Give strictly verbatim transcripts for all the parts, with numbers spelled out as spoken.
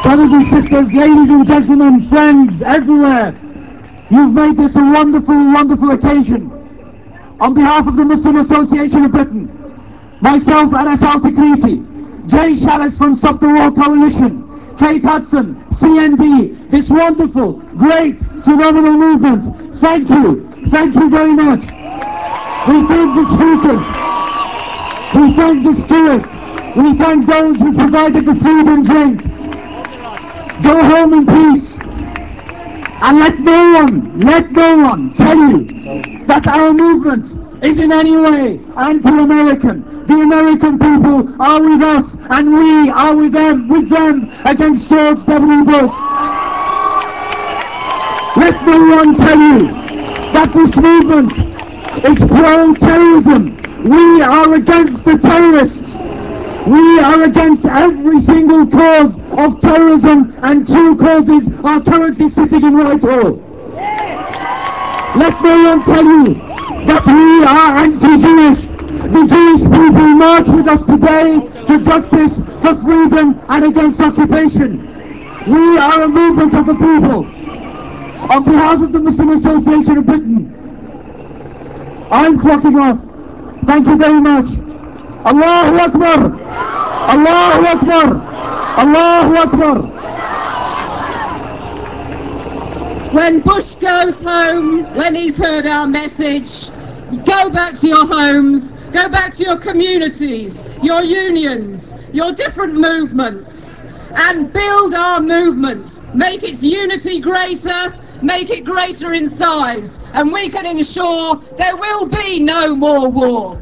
Brothers and sisters, ladies and gentlemen, friends everywhere, you've made this a wonderful, wonderful occasion. On behalf of the Muslim Association of Britain, myself, Anas Al-Tikriti, Jay Shallis from Stop the War Coalition, Kate Hudson, C N D, this wonderful, great, phenomenal movement, thank you, thank you very much. We thank the speakers, we thank the stewards, we thank those who provided the food and drink. Go home in peace. And let no one, let no one tell you that our movement is in any way anti-American. The American people are with us and we are with them, with them against George W. Bush. Let no one tell you that this movement is pro-terrorism. We are against the terrorists. We are against every single cause of terrorism, and two causes are currently sitting in Whitehall. Let no one tell you that we are anti-Jewish. The Jewish people march with us today for justice, for freedom, and against occupation. We are a movement of the people. On behalf of the Muslim Association of Britain, I'm clocking off. Thank you very much. Allahu Akbar! Allahu Akbar! Allahu Akbar! When Bush goes home, when he's heard our message, go back to your homes, go back to your communities, your unions, your different movements, and build our movement. Make its unity greater, make it greater in size, and we can ensure there will be no more war.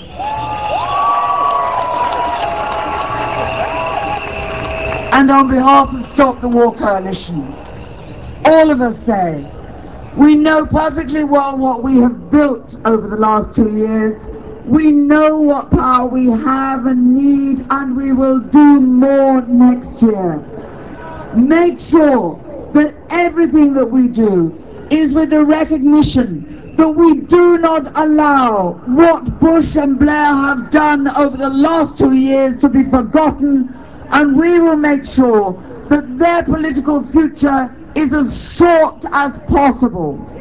And on behalf of Stop the War Coalition, all of us say, we know perfectly well what we have built over the last two years. We know what power we have and need, and we will do more next year. Make sure that everything that we do is with the recognition that we do not allow what Bush and Blair have done over the last two years to be forgotten, and we will make sure that their political future is as short as possible.